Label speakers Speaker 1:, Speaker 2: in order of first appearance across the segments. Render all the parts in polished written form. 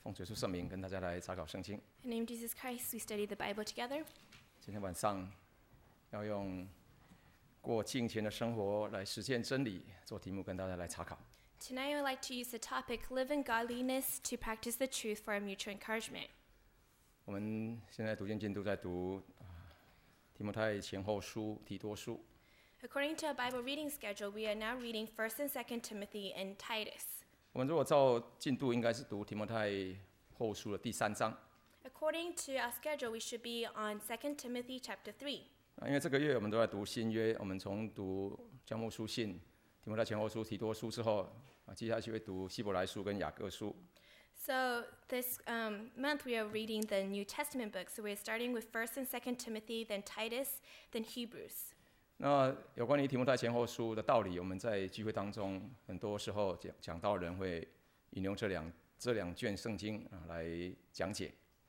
Speaker 1: 奉主耶稣圣名跟大家来查考圣经。
Speaker 2: In the name of Jesus Christ, we study the Bible together.
Speaker 1: 今天晚上要用过敬虔的生活来实践真理做题目跟大家来查考。
Speaker 2: Tonight, I would like to use the topic Live in Godliness to practice the truth for our mutual encouragement.
Speaker 1: 我们现在读经进度在读提摩太前后书、提多书。
Speaker 2: According to our Bible reading schedule, we are now reading 1st and 2nd Timothy and Titus.
Speaker 1: 我们如果照进度，应该是读提摩太后书的第3章。
Speaker 2: According to our schedule, we should be on 2nd Timothy chapter 3.
Speaker 1: 因为这个月我们都在读新约，我们从读教牧书信、提摩太前后书、提多书之后，接下去会读希伯来书跟雅各书。
Speaker 2: So this month we are reading the New Testament books. So we're starting with 1st and 2nd Timothy, then Titus, then Hebrews.
Speaker 1: 那有关于提摩太前后书的道理，我们在聚会当中很多时候讲道人会引用这两卷圣经来讲解。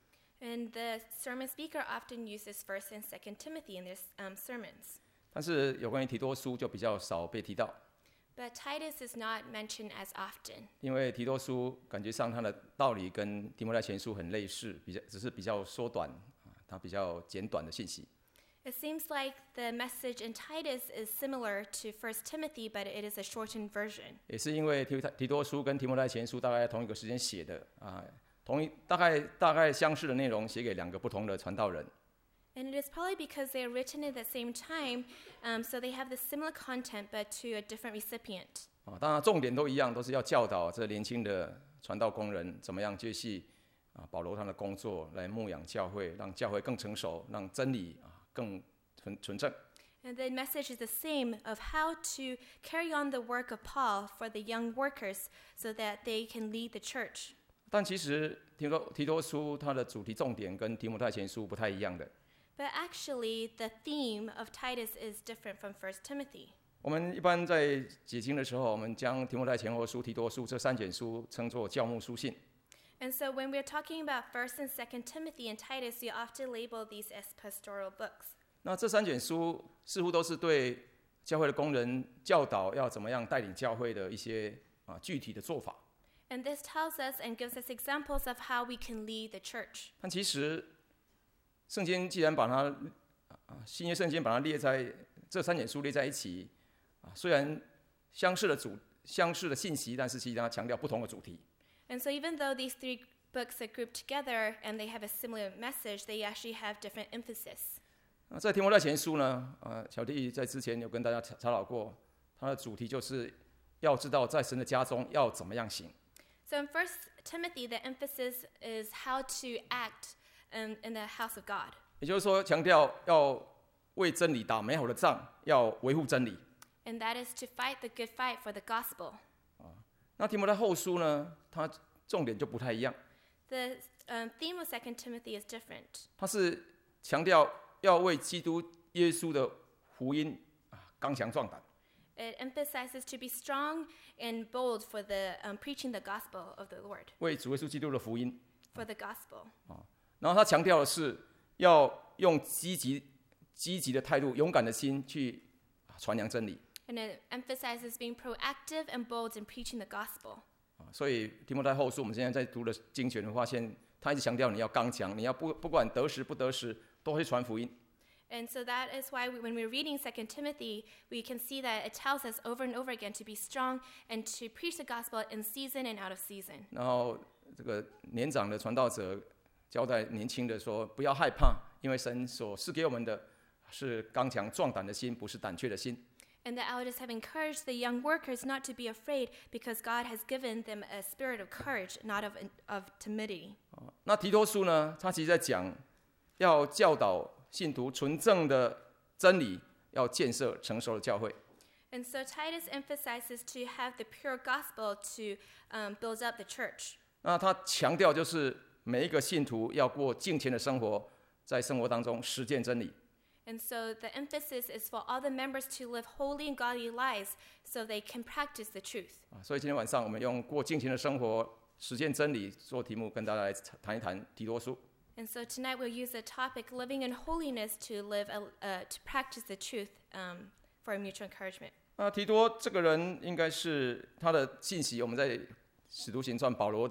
Speaker 2: And the sermon speaker often uses 1st and 2nd Timothy in their sermons.
Speaker 1: 但是有关于提多书就比较少被提到，
Speaker 2: But Titus is not mentioned as often.
Speaker 1: 因为提多书感觉上它的道理跟提摩太前书很类似，只是比较缩短，它比较简短的信息。
Speaker 2: It seems like the message in Titus is similar to 1st Timothy, but it is a shortened version.
Speaker 1: 也是因为提多书跟提摩太前书大概在同一个时间写的大概相似的内容写给2个不同的传道人。
Speaker 2: And it is probably because they are written at the same time, so they have the similar content, but to a different recipient.
Speaker 1: 当然重点都一样，都是要教导这年轻的传道工人怎么样接续保罗他的工作，来牧养教会，让教会更成熟，让真理更纯正。
Speaker 2: And the message is the same of how to carry on the work of Paul for the young workers so that they can lead the church.
Speaker 1: 但其实提多书它的主题重点跟提摩太前书不太一样的。
Speaker 2: But actually, the theme of Titus is different from 1st Timothy.
Speaker 1: 我们一般在解经的时候，我们将提摩太前后书、提多书这3卷书称作教牧书信。
Speaker 2: And so when we're talking about 1st and 2nd Timothy and Titus, we often label these as pastoral books.
Speaker 1: 那这3卷书似乎都是对教会的工人教导要怎么样带领教会的一些具体的做法。
Speaker 2: And this tells us and gives us examples of how we can lead the church.
Speaker 1: 但其实圣经既然把它新约圣经把它列在这3卷书列在一起，虽然相似的信息，但是其实它强调不同的主题。
Speaker 2: And so even though these 3 books are grouped together and they have a similar message, they actually have different emphasis.
Speaker 1: 在提摩太前书呢，小弟在之前有跟大家查讨过，它的主题就是要知道在神的家中要怎么样行。
Speaker 2: So in 1st Timothy, the emphasis is how to act in the house of God.
Speaker 1: 也就是说，强调要为真理打美好的仗，要维护真理。
Speaker 2: And that is to fight the good fight for the gospel.
Speaker 1: 那提摩太后书呢，它重点就不太一样，
Speaker 2: The theme of 2nd Timothy is different.
Speaker 1: 它是强调要为基督耶稣的福音刚强壮胆。
Speaker 2: It emphasizes to be strong and bold for the preaching the gospel of the Lord,
Speaker 1: 为主耶稣基督的福音。
Speaker 2: for the gospel.
Speaker 1: 然后他强调的是要用积极的态度、勇敢的心去传扬真理。
Speaker 2: And it emphasizes being proactive and bold in preaching the gospel.
Speaker 1: 所以提摩太后书我们现在在读的经卷，发现他一直强调你要刚强，你要不管得时不得时都会传福音。
Speaker 2: And so that is why when we're reading 2nd Timothy, we can see that it tells us over and over again to be strong and to preach the gospel in season and out of season.
Speaker 1: 然后这个年长的传道者交代年轻的说，不要害怕，因为神所赐给我们的是刚强壮胆的心，不是胆怯的心。
Speaker 2: And the elders have encouraged the young workers not to be afraid because God has given them a spirit of courage, not of timidity.
Speaker 1: 那提多书呢，他其实在讲要教导信徒纯正的真理，要建设成熟的教会。
Speaker 2: And so Titus emphasizes to have the pure gospel to build up the church.
Speaker 1: 那他强调就是每一个信徒要过敬虔的生活，在生活当中实践真理。
Speaker 2: And so the emphasis is for all the members to live holy and godly lives so they can practice the truth.
Speaker 1: 所以今天晚上我们用过敬虔的生活实践真理做题目，跟大家来谈一谈提多书。
Speaker 2: And so tonight we'll use the topic living in holiness to practice the truth for our mutual encouragement.
Speaker 1: 那提多这个人应该是他的信息，我们在使徒行传保罗的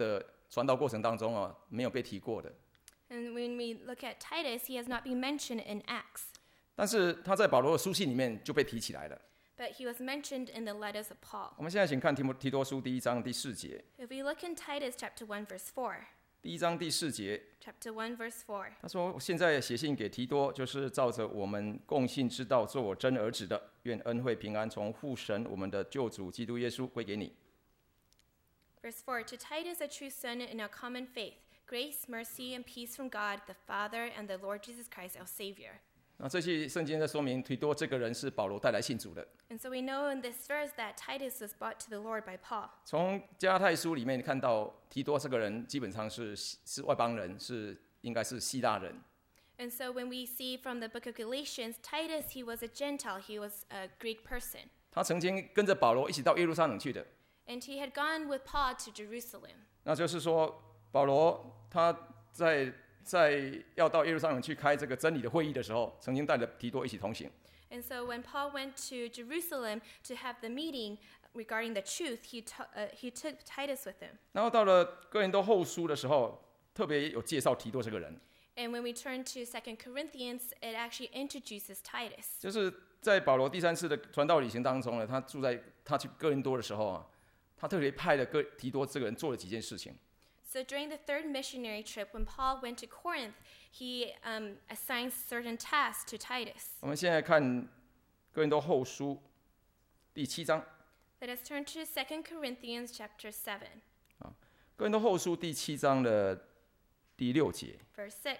Speaker 1: 传道过程当中啊，没有被提过的。
Speaker 2: And when we look at Titus, he has not been mentioned in Acts,
Speaker 1: 但是他在保罗的书信里面就被提起来了。
Speaker 2: but he was mentioned in the letters of Paul.
Speaker 1: 我们现在请看提多书第1章第4节。
Speaker 2: If we look in Titus chapter 1, verse 4,
Speaker 1: 第1章第4节，
Speaker 2: chapter 1, verse 4,
Speaker 1: 他说：“我现在写信给提多，就是照着我们共信之道做我真儿子的，愿恩惠平安从父神我们的救主基督耶稣归给你。”
Speaker 2: verse 4, to Titus, a true son in our common faith, grace, mercy, and peace from God, the Father, and the Lord Jesus Christ, our Savior.
Speaker 1: 那这些圣经在说明提多这个人是保罗带来信主的。
Speaker 2: And so we know in this verse that Titus was brought to the Lord by Paul.
Speaker 1: 从加拉太书里面看到提多这个人基本上是外邦人，应该是希腊人。
Speaker 2: And so when we see from the book of Galatians, Titus, he was a Gentile, he was a Greek person.
Speaker 1: 他曾经跟着保罗一起到耶路撒冷去的。
Speaker 2: And he had gone with Paul to Jerusalem.
Speaker 1: 那就是说，保罗他在要到耶路撒冷去开这个真理的会议的时候，曾经带着提多一起同行。
Speaker 2: And so when Paul went to Jerusalem to have the meeting regarding the truth, he took Titus with him.
Speaker 1: 然后到了哥林多后书的时候，特别有介绍提多这个人，
Speaker 2: And when we turn to 2 Corinthians, it actually introduces Titus.
Speaker 1: 就是在保罗第3次的传道旅行当中呢，他去哥林多的时候啊，他特别派了提多这个人做了几件事情。
Speaker 2: So during the third missionary trip, when Paul went to Corinth, he assigned certain tasks to Titus.
Speaker 1: 我们现在看哥林多后书第7章，
Speaker 2: Let us turn to 2 Corinthians chapter 7,
Speaker 1: 哥林多后书第7章的第6节。
Speaker 2: verse 6.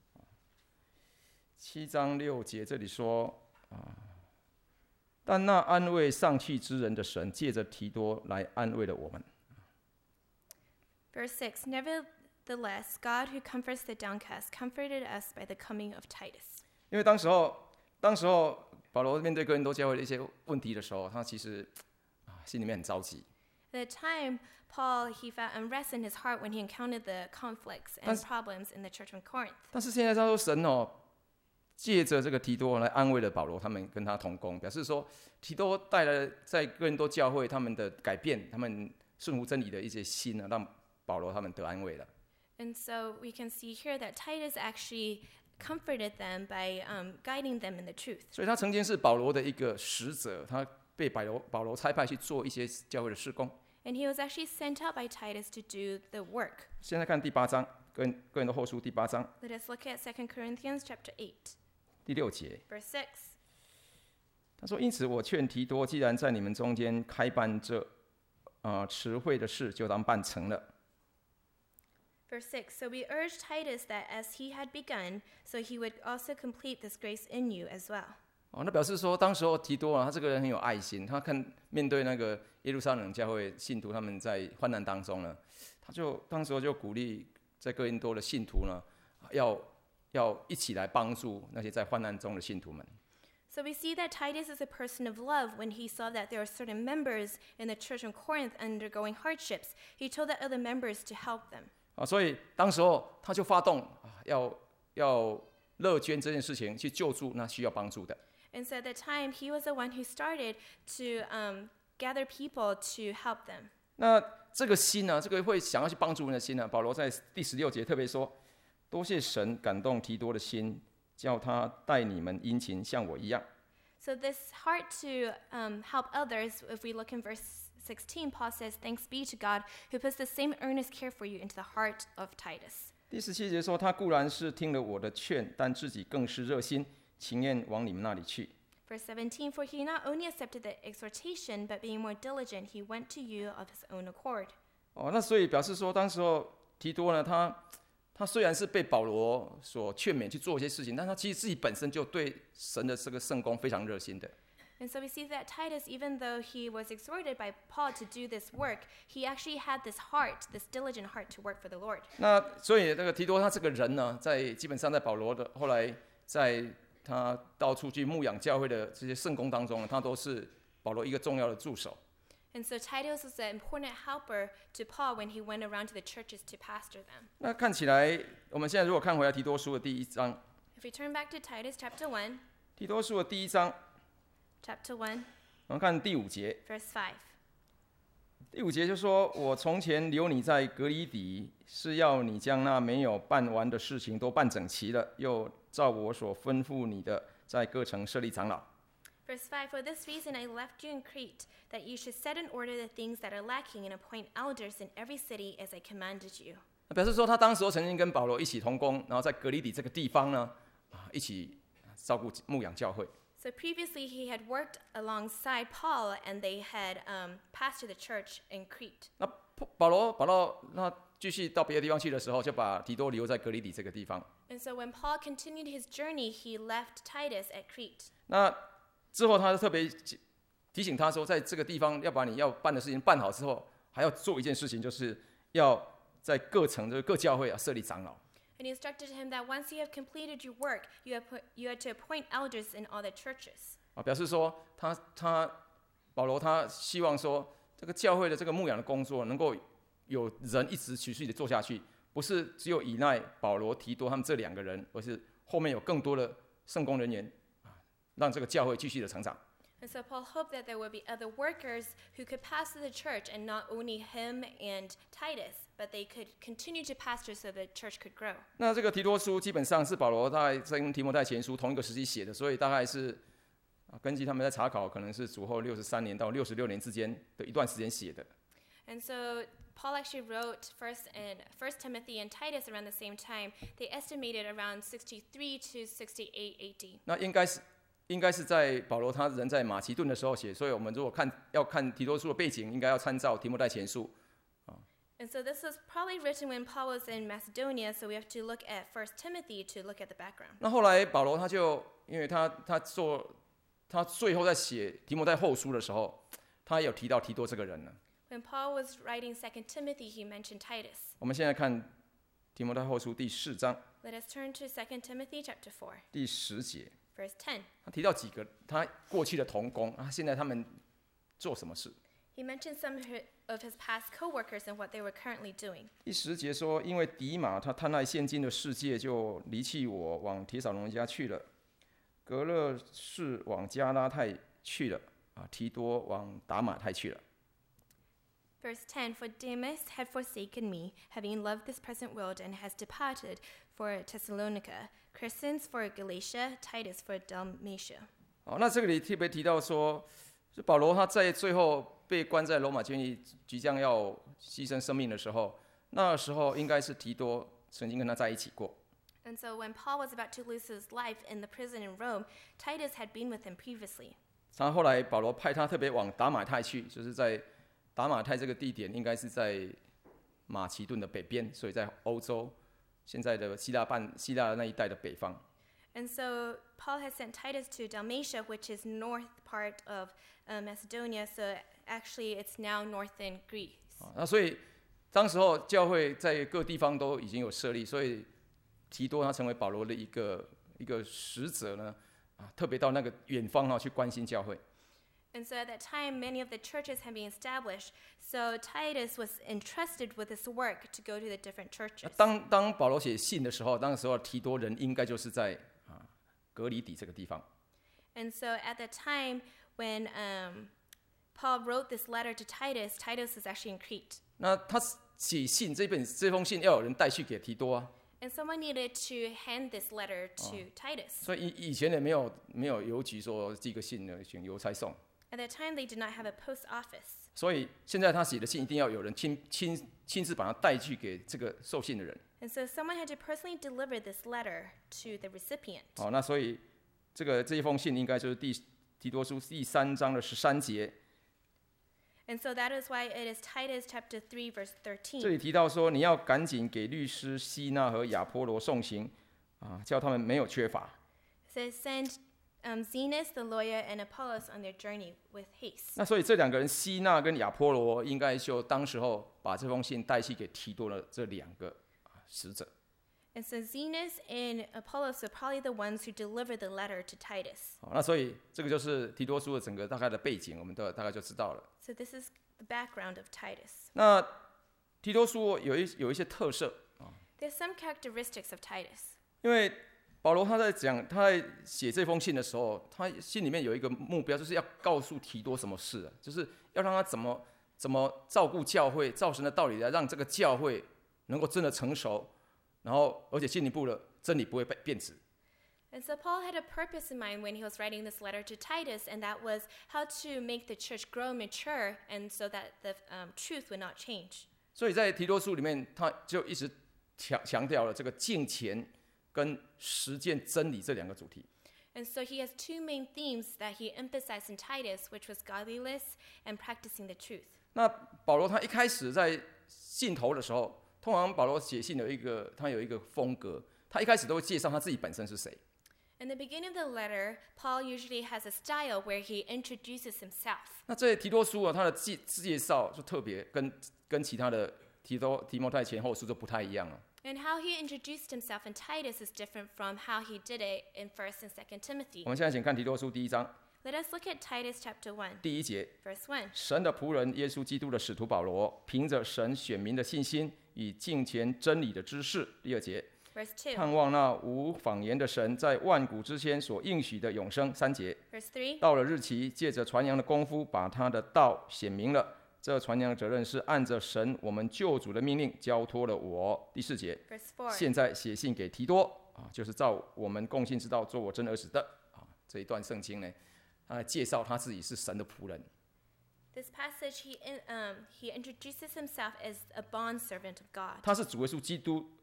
Speaker 1: 7章6节这里说但那安慰丧气之人的神，借着提多来安慰了我们。
Speaker 2: Verse 6, nevertheless, God who comforts the downcast comforted us by the coming of Titus.
Speaker 1: 因为当时候保罗面对哥林多教会的一些问题的时候，他其实心里面很着急。
Speaker 2: At the time, Paul, he felt unrest in his heart when he encountered the conflicts and problems in the church of Corinth.
Speaker 1: 但是现在他说神借着这个提多来安慰了保罗，他们跟他同工，表示说提多带来在哥林多教会他们的改变，他们顺服真理的一些心呢，让保罗他们得安慰了。
Speaker 2: And so we can see here that Titus actually comforted them by guiding them in the truth.
Speaker 1: 所以他曾经是保罗的一个使者，他被保罗差派去做一些教会的事工。
Speaker 2: And he was actually sent out by Titus to do the work.
Speaker 1: 现在看第8章，哥林多后书第8章
Speaker 2: Let us look at 2 Corinthians chapter 8,
Speaker 1: 第6节，
Speaker 2: verse 6.
Speaker 1: 他说：“因此我劝提多，既然在你们中间开办这持会的事，就当办成了。”
Speaker 2: Verse 6, so we urge Titus that as he had begun, so he would also complete this grace in you as well.
Speaker 1: 那表示说，当时候提多他这个人很有爱心，他面对那个耶路撒冷教会信徒他们在患难当中呢，当时候就鼓励在哥林多的信徒呢，要一起来帮助那些在患难中的信徒们。
Speaker 2: So we see that Titus is a person of love. When he saw that there were certain members in the church of Corinth undergoing hardships, he told the other members to help them.
Speaker 1: 所以当时候他就发动要乐捐这件事情，去救助那需要帮助的。
Speaker 2: And so at the time, he was the one who started to gather people to help them.
Speaker 1: 那这个心呢，这个会想要去帮助人的心呢，保罗在第16节特别说：“多谢神感动提多的心，叫他待你们殷勤，像我一样。”
Speaker 2: So this heart to help others, if we look in verse 16, Paul says, thanks be to God who puts the same earnest care for you into the heart of Titus.
Speaker 1: 第17节说：“他固然是听了我的劝，但自己更是热心，情愿往你们那里去。”
Speaker 2: Verse 17, for he not only accepted the exhortation, but being more diligent, he went to you of his own accord.
Speaker 1: 那所以表示说，当时候提多呢，他虽然是被保罗所劝勉去做一些事情，但他其实自己本身就对神的这个圣工非常热心的。
Speaker 2: And so we see that Titus, even though he was exhorted by Paul to do this work, he actually had this heart, this diligent heart to work for the Lord.
Speaker 1: 那所以这个提多他这个人呢，基本上在保罗的后来在他到处去牧养教会的这些圣工当中呢，他都是保罗一个重要的助手。
Speaker 2: And so Titus was an important helper to Paul when he went around to the churches to pastor them.
Speaker 1: 那看起来，我们现在如果看回来提多书的第1章，
Speaker 2: If we turn back to Titus chapter 1,
Speaker 1: 提多书的第1章，
Speaker 2: chapter 1,
Speaker 1: 我们看第5节，
Speaker 2: verse 5.
Speaker 1: 第5节就说：“我从前留你在革哩底，是要你将那没有办完的事情都办整齐了，又照我所吩咐你的，在各城设立长老。”
Speaker 2: Verse 5, For this reason I left you in Crete, that you should set in order the things that are lacking and appoint elders in every city as I commanded you.
Speaker 1: 表示说他当时曾经跟保罗一起同工，然后在革哩底这个地方呢，一起照顾牧养教会。
Speaker 2: So previously he had worked alongside Paul and they had pastored the church in Crete.
Speaker 1: 那保罗那继续到别的地方去的时候，就把提多留在革哩底这个地方。
Speaker 2: And so when Paul continued his journey, he left Titus at Crete.
Speaker 1: 那之后他特别提醒他说，在这个地方要把你要办的事情办好之后，还要做一件事情，就是要在各城就是各教会设立长老。
Speaker 2: And he instructed him that once you have completed your work, you had to appoint elders in all the churches.
Speaker 1: 表示说保罗他希望说，这个教会的这个牧养的工作能够有人一直持续的做下去，不是只有依赖保罗、提多他们这2个人，而是后面有更多的圣工人员，让这个教会继续的成长。
Speaker 2: And so Paul hoped that there would be other workers who could pastor the church, and not only him and Titus, but they could continue to pastor so the church could grow.
Speaker 1: 那这个提多书基本上是保罗在跟提摩太前书同一个时期写的，所以大概是根据他们在查考，可能是主后63年到66年之间的一段时间写的。
Speaker 2: And so Paul actually wrote First Timothy and Titus around the same time. They estimated around 63 to 68 AD.
Speaker 1: 那应该是在保罗他人在马其顿的时候写，所以我们如果要看提多书的背景，应该要参照提摩太前书。
Speaker 2: And so this was probably written when Paul was in Macedonia, so we have to look at 1 Timothy to look at the background.
Speaker 1: 那后来保罗他就因为他最后在写提摩太后书的时候，他有提到提多这个人呢。
Speaker 2: When Paul was writing 2 Timothy, he mentioned Titus.
Speaker 1: 我们现在看提摩太后书第4章。
Speaker 2: Let us turn to 2 Timothy chapter 4.
Speaker 1: 第10节。
Speaker 2: Verse 10.
Speaker 1: 他提到几个他过去的同工现在他们做什么事。
Speaker 2: He mentioned some of his past co-workers and what they were currently doing.
Speaker 1: 第10节说，因为迪马他贪爱现今的世界，就离弃我，往帖撒罗尼迦去了；格勒士往加拉太去了，提多往达马太去了。
Speaker 2: Verse 10, For Demas had forsaken me, having loved this present world, and has departed for Thessalonica, Crescens for Galatia, Titus for Dalmatia.
Speaker 1: 那这个里特别提到说，是保罗他在最后被关在罗马监狱，即将要牺牲生命的时候，那时候应该是提多曾经跟他在一起过。
Speaker 2: And so when Paul was about to lose his life in the prison in Rome, Titus had been with him previously.
Speaker 1: 他后来保罗派他特别往达马太去，就是在达马太这个地点应该是在马其顿的北边，所以在欧洲现在的希腊那一带的北方。
Speaker 2: And so Paul has sent Titus to Dalmatia, which is north part of Macedonia. So actually, it's now northern Greece.
Speaker 1: 那所以当时候教会在各地方都已经有设立，所以提多他成为保罗的一个使者呢，特别到那个远方去关心教会。
Speaker 2: And so at that time, many of the churches had been established. So Titus was entrusted with this work to go to the different churches.
Speaker 1: 当保罗写信的时候，那时候提多人应该就是在革哩底这个地方。
Speaker 2: And so at the time when Paul wrote this letter to Titus, Titus was actually in Crete.
Speaker 1: 那他写信这封信要有人带去给提多
Speaker 2: And someone needed to hand this letter to Titus.
Speaker 1: 所以以前也没有邮局说寄个信呢，请邮差送。
Speaker 2: At that time, they did not have a post office.
Speaker 1: 所以现在他写的信一定要有人亲自把它带去给这个受信的人。
Speaker 2: And so someone had to personally deliver this letter to the recipient.
Speaker 1: 那所以这一封信应该就是提多书第3章的13节。
Speaker 2: And so that is why it is Titus chapter 3 verse 13.
Speaker 1: 这里提到说，你要赶紧给律师西纳和亚波罗送行，叫他们没有缺乏。
Speaker 2: It says, send Zenas the lawyer and Apollos on their journey with haste.
Speaker 1: 那所以这2个人西纳跟亚波罗应该就当时候把这封信带去给提多的这2个使者。
Speaker 2: And so Zenas and Apollos were probably the ones who delivered the letter to Titus.
Speaker 1: 那所以这个就是提多书的整个大概的背景，我们大概就知道了。
Speaker 2: So this is the background of Titus.
Speaker 1: 那提多书有一些特色。
Speaker 2: There's some characteristics of Titus.
Speaker 1: 因为保罗他在写这封信的时候，他心里面有一个目标，就是要告诉提多什么事就是要让他怎怎么照顾教会，照神的道理来让这个教会能够真的成熟，然后而且进一步的真理不会变质。
Speaker 2: And so Paul had a purpose in mind when he was writing this letter to Titus, and that was how to make the church grow mature, and so that the truth would not change.
Speaker 1: 所以在提多书里面，他就一直强调了这个敬虔跟实践真理这两个主题。
Speaker 2: And so he has two main themes that he emphasized in Titus, which was godliness and practicing the truth.
Speaker 1: 那保罗他一开始在信头的时候，通常保罗写信他有一个风格，他一开始都会介绍他自己本身是谁。
Speaker 2: In the beginning of the letter, Paul usually has a style where he introduces himself.
Speaker 1: 那这提多书啊，他的介绍就特别跟其他的提摩太前后书就不太一样了。
Speaker 2: And how he introduced himself in Titus is different from how he did it in 1st and 2nd Timothy.
Speaker 1: 我们现在请看提多书第1章
Speaker 2: Let us look at Titus chapter 1,
Speaker 1: 第1节，
Speaker 2: verse 1.
Speaker 1: 神的仆人耶稣基督的使徒保罗，凭着神选民的信心与敬虔真理的知识。第2节，
Speaker 2: Verse 2.
Speaker 1: 盼望那无谎言的神在万古之前所应许的永生。3节，
Speaker 2: Verse 3.
Speaker 1: 到了日期，借着传扬的功夫，把他的道显明了。这传扬的责任是按着神我们救主的命令交托了我。第4节，
Speaker 2: Verse 4.
Speaker 1: 现在写信给提多啊，就是照我们共信之道做我真儿子的啊。这一段圣经呢，他来介绍他自己是神的仆人。
Speaker 2: This passage, he introduces himself as a bondservant of God,
Speaker 1: 他是主耶稣基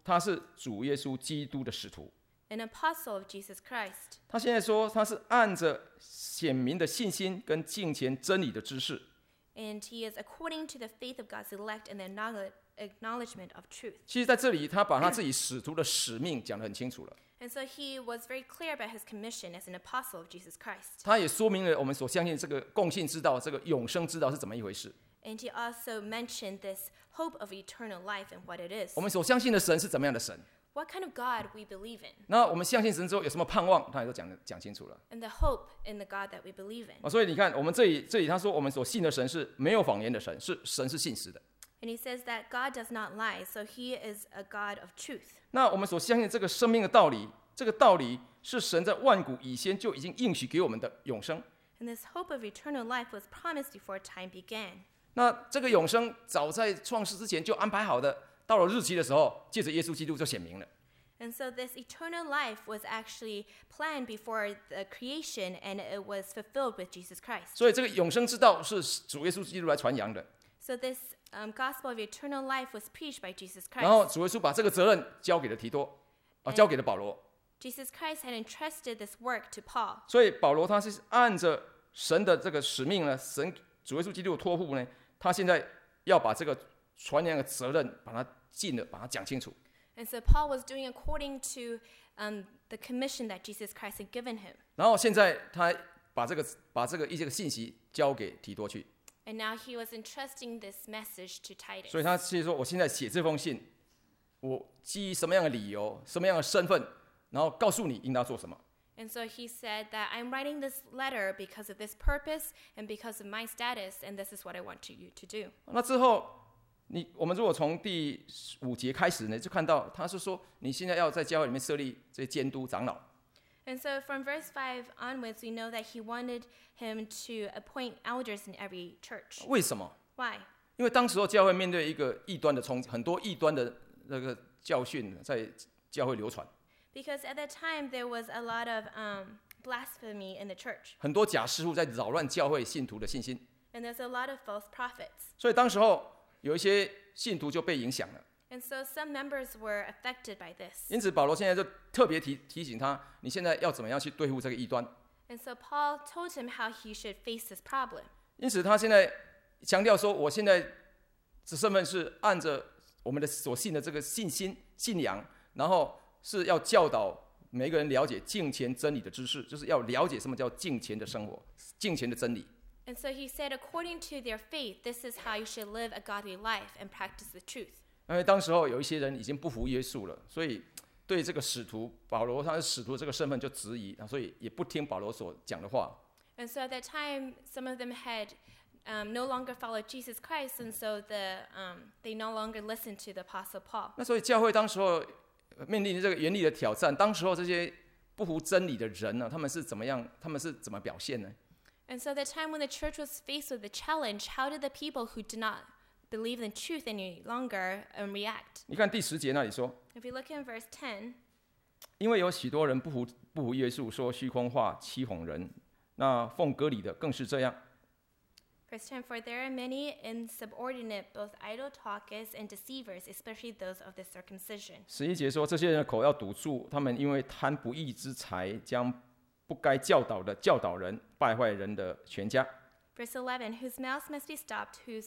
Speaker 1: 督的使徒。
Speaker 2: an apostle of Jesus Christ.
Speaker 1: 他现在说他是按着显明的信心跟敬虔真理的知识。
Speaker 2: And he is according to the faith of God's elect and the acknowledgement of truth.
Speaker 1: 其实在这里他把他自己使徒的使命讲得很清楚了。
Speaker 2: And so he was very clear about his commission as an apostle of Jesus Christ.
Speaker 1: 他也说明了我们所相信这个共信之道，这个永生之道是怎么一回事。
Speaker 2: And he also mentioned this hope of eternal life and what it is.
Speaker 1: 我们所相信的神是怎么样的神？
Speaker 2: What kind of God we believe in,
Speaker 1: 那我们相信神之后有什么盼望？他也都讲清楚了。
Speaker 2: and the hope in the God that we believe in.
Speaker 1: 所以你看，我们这里他说我们所信的神是没有谎言的神，神是信实的。
Speaker 2: And he says that God does not lie, so he is a God of truth.
Speaker 1: 那我们所相信这个生命的道理，这个道理是神在万古以前就已经应许给我们的永生。
Speaker 2: And this hope of eternal life was promised before time began.
Speaker 1: 那这个永生早在创世之前就安排好的，到了日期的时候，借着耶稣基督就显明了。
Speaker 2: And so this eternal life was actually planned before the creation, and it was fulfilled with Jesus Christ.
Speaker 1: 所以这个永生之道是主耶稣基督来传扬的。
Speaker 2: So this gospel of eternal life was preached by Jesus
Speaker 1: 然后
Speaker 2: Christ.
Speaker 1: 主耶稣把这个责任交给了提多，交给了保罗。
Speaker 2: Jesus Christ had entrusted this work to Paul.
Speaker 1: 所以保罗他是按着神的这个使命呢，主耶稣基督的托付呢，他现在要把这个传扬的责任把它讲清楚。
Speaker 2: And so Paul was doing according to the commission that Jesus Christ had given him.
Speaker 1: 然后现在他把这个一些信息交给提多去，
Speaker 2: And now he was entrusting this message to Titus.
Speaker 1: 所以他是说，我现在写这封信，我基于什么样的理由、什么样的身份，然后告诉你应当做什么。
Speaker 2: And so he said that I'm writing this letter because of this purpose and because of my status, and this is what I want you to do.
Speaker 1: 那之后，我们如果从第5节开始呢，就看到他是说，你现在要在教会里面设立这些监督长老。
Speaker 2: And so from verse 5 onwards, we know that he wanted him to appoint elders in every church.
Speaker 1: 为什么？
Speaker 2: Why?
Speaker 1: 因为当时候教会面对一个异端的冲击，很多异端的那个教训在教会流传，
Speaker 2: Because at that time, there was a lot of blasphemy in the church.
Speaker 1: 很多假师傅在扰乱教会信徒的信心，
Speaker 2: And there's a lot of false prophets.
Speaker 1: 所以当时候有一些信徒就被影响了。
Speaker 2: And so some members were affected by this.
Speaker 1: 因此保罗现在就特别提醒他，你现在要怎么样去对付这个异端。
Speaker 2: And so Paul told him how he should face this problem.
Speaker 1: 因此他现在强调说，我现在的身份是按着我们的所信的这个信仰，然后是要教导每个人了解敬虔真理的知识，就是要了解什么叫敬虔的生活、敬虔的真理。
Speaker 2: And so he said, according to their faith, this is how you should live a godly life and practice the truth.
Speaker 1: 因为当时候有一些人已经不服耶稣了，所以对这个使徒保罗他是使徒的这个身份就质疑，所以也不听保罗所讲的话。
Speaker 2: And so at that time, some of them had no longer followed Jesus Christ, and so they no longer listened to the Apostle Paul.
Speaker 1: 那所以教会当时候面临这个严厉的挑战，当时候这些不服真理的人呢，他们是怎么样？他们是怎么表现呢？
Speaker 2: And so, the time when the church was faced with the challenge, how did the people who did not believe in truth any longer react?
Speaker 1: 你看第10节那里说，
Speaker 2: If you look in verse 10,
Speaker 1: 因为有许多人不服约束，说虚空话，欺哄人。那奉割礼的更是这样。
Speaker 2: verse 10, for there are many insubordinate, both idle talkers and deceivers, especially those of the circumcision.
Speaker 1: 11节说，这些人的口要堵住，他们因为贪不义之财，将不该教导的教导人，败坏人的全家。
Speaker 2: Verse 11, whose mouths must be stopped, who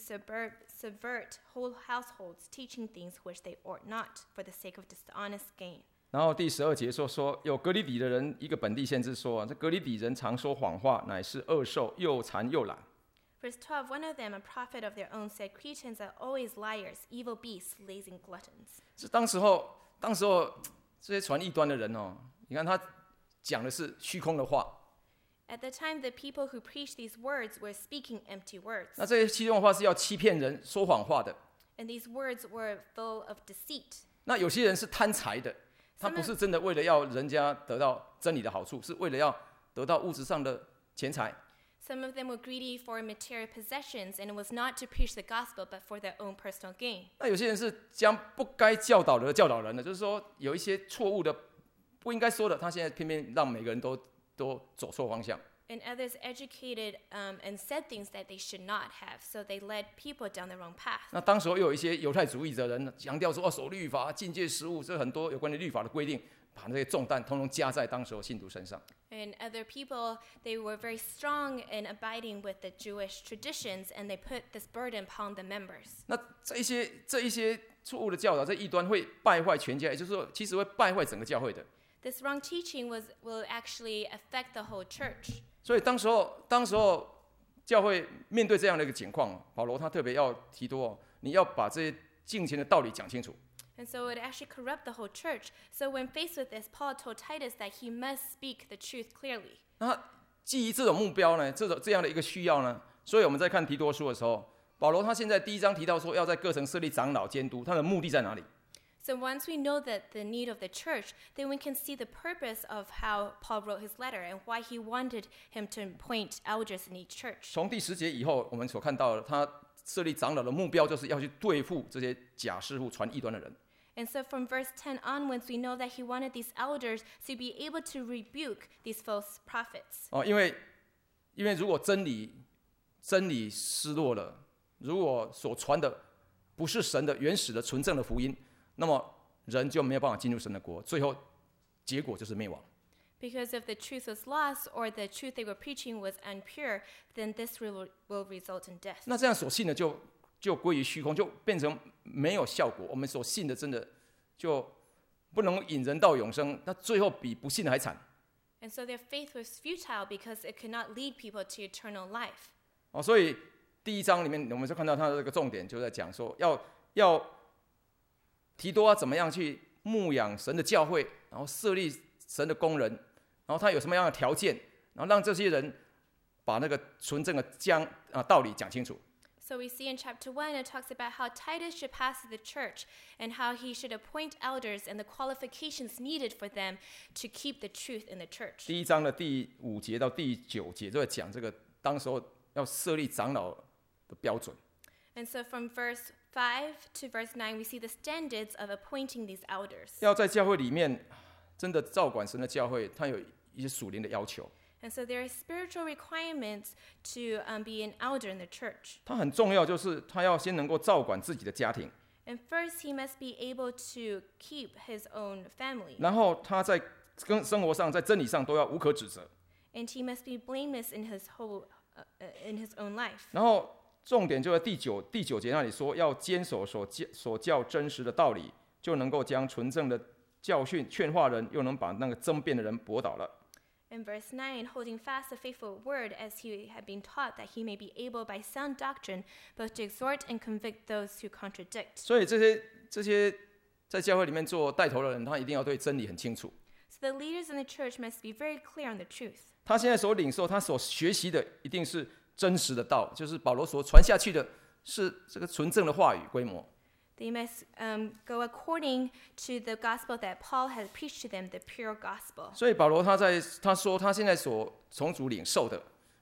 Speaker 2: subvert whole households, teaching things which they ought not, for the sake of dishonest gain.
Speaker 1: 然后第12节说有格里底的人，一个本地先知说，这格里底人常说谎话，乃是恶兽，又馋又懒。
Speaker 2: Verse 12, one of them, a prophet of their own, said, Cretans are always liars, evil beasts, lazy gluttons.
Speaker 1: 是当时候这些传异端的人哦，你看他讲的是虚空的话。
Speaker 2: At the time, the people who preached these words were speaking empty words.
Speaker 1: 那这些虚空的话是要欺骗人、说谎话的。
Speaker 2: And these words were full of deceit.
Speaker 1: 那有些人是贪财的，他不是真的为了要人家得到真理的好处，是为了要得到物质上的钱财。
Speaker 2: Some of them were greedy for material possessions, and it was not to preach the gospel, but for their own personal gain.
Speaker 1: 那有些人是将不该教导的教导人的，就是说有一些错误的、不应该说的，他现在偏偏让每个人都走错方向。
Speaker 2: And others educated and said things that they should not have, so they led people down the wrong path.
Speaker 1: 那当时又有一些犹太主义者人强调说，守律法、禁戒食物，这很多有关于律法的规定，把那些重担通通加在当时候信徒身上。
Speaker 2: And other people, they were very strong in abiding with the Jewish traditions, and they put this burden upon the members.
Speaker 1: 那这一些错误的教导，这异端会败坏全家，也就是说，其实会败坏整个教会的。
Speaker 2: This wrong teaching will actually affect the whole church.
Speaker 1: 所以当时候教会面对这样的一个情况，保罗他特别要提多，你要把这些敬虔的道理讲清楚。
Speaker 2: And so it actually corrupt the whole church. So when faced with this, Paul told Titus that he must speak the truth clearly.
Speaker 1: 那基于这种目标呢，这样的一个需要呢，所以我们在看提多书的时候，保罗他现在第1章提到说要在各城设立长老监督，他的目的在哪里？
Speaker 2: So once we know that the need of the church, then we can see the purpose of how Paul wrote his letter and why he wanted him to appoint elders in each church.
Speaker 1: 从第10节以后，我们所看到的，他设立长老的目标就是要去对付这些假师傅、传异端的人。
Speaker 2: And so from verse 10 onwards, we know that he wanted these elders to be able to rebuke these false prophets.
Speaker 1: 因为如果真理失落了，如果所传的不是神的原始的纯正的福音，那么人就没有办法进入神的国，最后结果就是灭亡。
Speaker 2: Because if the truth was lost or the truth they were preaching was impure, then this will result in death.
Speaker 1: 那这样所信的就归于虚空，就变成没有效果。我们所信的真的就不能引人到永生，那最后比不信的还惨。
Speaker 2: And so their faith was futile because it could not lead people to eternal life.
Speaker 1: 所以第1章里面我们就看到他的这个重点，就在讲说要提多怎么样去牧养神的教会，然后设立神的工人，然后他有什么样的条件，然后让这些人把那个纯正的道理讲清楚。
Speaker 2: So we see in chapter 1, it talks about how Titus should pastor the church and how he should appoint elders and the qualifications needed for them to keep the truth in the church.
Speaker 1: 第1章的第5节到第9节就在讲这个当时候要设立长老的标准。
Speaker 2: And so from verse 5 to verse 9, we see the standards of appointing these elders.
Speaker 1: 要在教会里面真的照管神的教会，它有一些属灵的要求。
Speaker 2: And so there are spiritual requirements to be an elder in the church.
Speaker 1: 它很重要，就是他要先能够照管自己的家庭，
Speaker 2: And first, he must be able to keep his own family.
Speaker 1: 然后他在生活上、在真理上都要无可指责。
Speaker 2: And he must be blameless in his own life.
Speaker 1: 然后重点就在第九节那里说，要坚守所教真实的道理，就能够将纯正的教训劝化人，又能把那个争辩的人驳倒了。
Speaker 2: In verse 9, holding fast the faithful word as he had been taught, that he may be able by sound doctrine both to exhort and convict those who contradict.
Speaker 1: 所以这些在教会里面做带头的人，他一定要对真理很清楚。
Speaker 2: So the leaders in the church must be very clear on the truth.
Speaker 1: 他现在所领受、他所学习的，一定是真实的道，就是保罗所传下去的，是这个纯正的话语规模。
Speaker 2: They must go according to the gospel that Paul had preached to them, the pure gospel.
Speaker 1: 所以保罗他说他现在所从主领受的，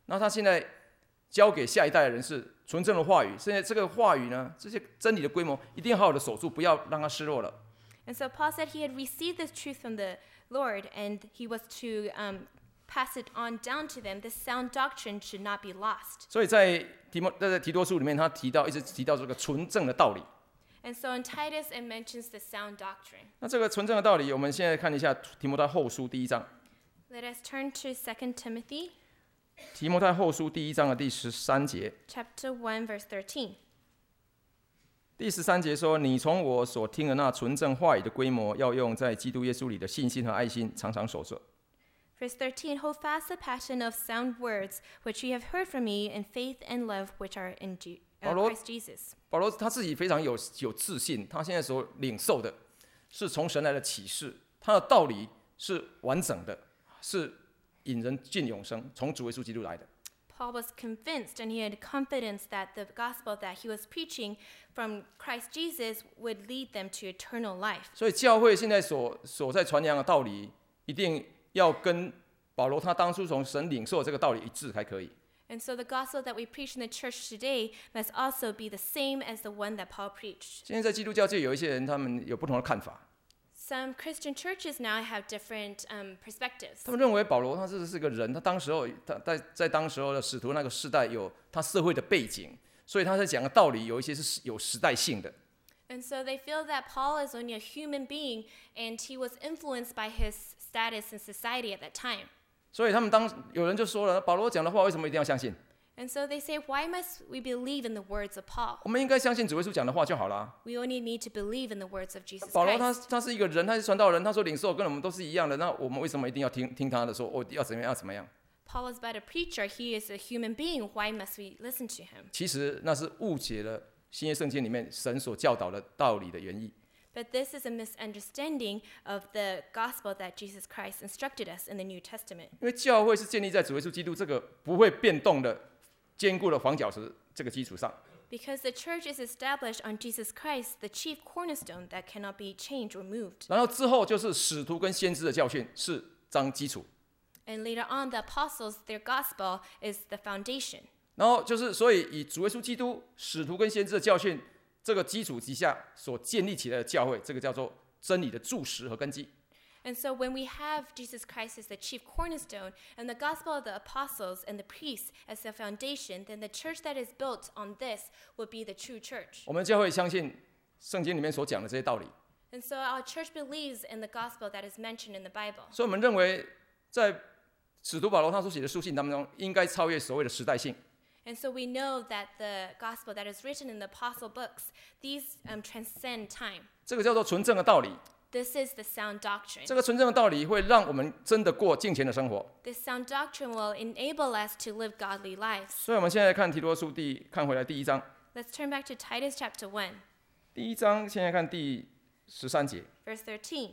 Speaker 1: 那他现在交给下一代的人是纯正的话语。现在这个话语呢，这些真理的规模一定要好好的守住，不要让它失落了。
Speaker 2: And so Paul said he had received this truth from the Lord, and he was to pass it on down to them. This sound doctrine should not be lost.
Speaker 1: 所以在提多书里面，他一直提到这个纯正的道理。
Speaker 2: And so in Titus, it mentions the sound doctrine.
Speaker 1: 那这个纯正的道理，我们现在看一下提摩太后书第1章。
Speaker 2: Let us turn to 2 Timothy
Speaker 1: 提摩太后书第1章的第13节。
Speaker 2: chapter 1, verse 13.
Speaker 1: 第13节说：“你从我所听的那纯正话语的规模，要用在基督耶稣里的信心和爱心，常常守着。”
Speaker 2: Verse 13, hold fast the pattern of sound words, which ye have heard from me, in faith and love which are in Christ Jesus.
Speaker 1: 保罗他自己非常有自信，他现在所领受的是从神来的启示，他的道理是完整的，是引人进永生，从主耶稣基督来的。
Speaker 2: Paul was convinced and he had confidence that the gospel that he was preaching from Christ Jesus would lead them to eternal life.
Speaker 1: 所以教会现在所在传扬的道理，一定要跟保罗他当初从神领受的这个道理一致才可以。
Speaker 2: And so the gospel that we preach in the church today must also be the same as the one that Paul preached.
Speaker 1: 现在在基督教界有一些人，他们有不同的看法。
Speaker 2: Some Christian churches now have different perspectives.
Speaker 1: 他们认为保罗他这是个人，他当时候在当时候的使徒那个时代有他社会的背景，所以他在讲的道理有一些是有时代性的。
Speaker 2: And so they feel that Paul is only a human being and he was influenced by his status in society at that time.
Speaker 1: 所以他们有人就说了，保罗讲的话为什么一定要相信？
Speaker 2: And so they say, why must we believe in the words of Paul?
Speaker 1: 我们应该相信主耶稣讲的话就好了。
Speaker 2: We only need to believe in the words of Jesus
Speaker 1: 保罗
Speaker 2: Christ.
Speaker 1: 他是一个人，他是传道人，他说领受跟我们都是一样的，那我们为什么一定要听他的说？要怎么样要怎么样？
Speaker 2: Paul is but a preacher. He is a human being. Why must we listen to him?
Speaker 1: 其实那是误解了新约圣经里面神所教导的道理的原意。
Speaker 2: But this is a misunderstanding of the gospel that Jesus Christ instructed us in the New Testament.
Speaker 1: 因为教会是建立在主耶稣基督这个不会变动的坚固的房角石这个基础上。
Speaker 2: Because the church is established on Jesus Christ, the chief cornerstone that cannot be changed or moved.
Speaker 1: 然后之后就是使徒跟先知的教训是当基础，
Speaker 2: And later on, the apostles, their gospel is the foundation.
Speaker 1: 然后就是所以以主耶稣基督、使徒跟先知的教训这个基础之下所建立起来的教会，这个叫做真理的柱石和根基。
Speaker 2: And so when we have Jesus Christ as the chief cornerstone and the gospel of the apostles and the priests as the foundation, then the church that is built on this would be the true church.
Speaker 1: 我们教会相信圣经里面所讲的这些道理，
Speaker 2: And so our church believes in the gospel that is mentioned in the Bible.
Speaker 1: 所以我们认为在使徒保罗他所写的书信当中，应该超越所谓的时代性。
Speaker 2: And so we know that the gospel that is written in the apostle books, these transcend time.
Speaker 1: 这个叫做纯正的道理。
Speaker 2: This is the sound doctrine.
Speaker 1: 这个纯正的道理会让我们真的过敬虔的生活。
Speaker 2: This sound doctrine will enable us to live godly lives.
Speaker 1: 所以我们现在看提多书看回来第1章，
Speaker 2: Let's turn back to Titus chapter 1,
Speaker 1: 第1章现在看第13节。
Speaker 2: verse 13.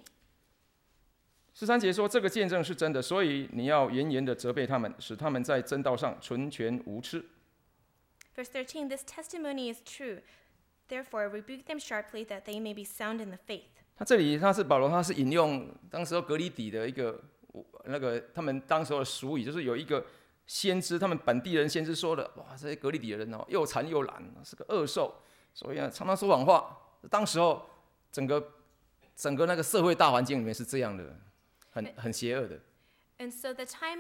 Speaker 1: 13节说：“这个见证是真的，所以你要严严的责备他们，使他们在真道上纯全无疵。”
Speaker 2: Verse 13, this testimony is true. Therefore, rebuke them sharply that they may be sound in the faith.
Speaker 1: 这里是保罗，他是引用当时候格里底的一个他们当时候的俗语，就是有一个先知，他们本地人先知说的，哇，这些格里底的人哦，又馋又懒，是个恶兽，所以常常说谎话。当时候整个那个社会大环境里面是这样的，很邪恶的。
Speaker 2: And so the time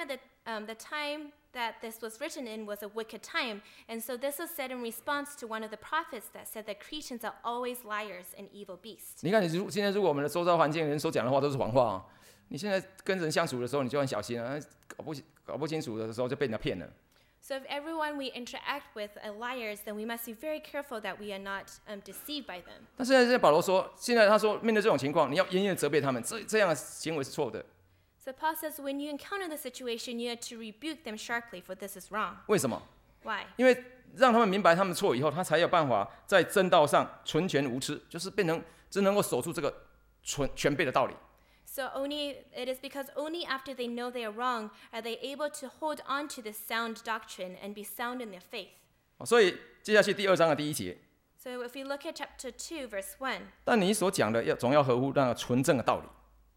Speaker 2: that this was written in was a wicked time. And so this was said in response to one of the prophets that said that Cretans are always liars and evil beasts.
Speaker 1: 你看，现在如果我们的周遭环境人所讲的话都是谎话，你现在跟人相处的时候，你就很小心啊，搞不清楚的时候就被人家骗了。
Speaker 2: So if everyone we interact with are liars, then we must be very careful that we are not deceived by them.
Speaker 1: 但现在保罗说，现在他说面对这种情况，你要严严的责备他们，这样的行为是错的。
Speaker 2: So Paul says when you encounter the situation, you have to rebuke them sharply, for this is wrong.
Speaker 1: 为什么？
Speaker 2: Why?
Speaker 1: 因为让他们明白他们错以后，他才有办法在真道上纯全无疵，就是变成真能够守住这个全备的道理。
Speaker 2: So it is because only after they know they are wrong are they able to hold on to this sound doctrine and be sound in their faith.
Speaker 1: 所以接下去第2章的第1节，
Speaker 2: So if we look at chapter 2, verse 1,
Speaker 1: 但你所讲的总要合乎那个纯正的道理。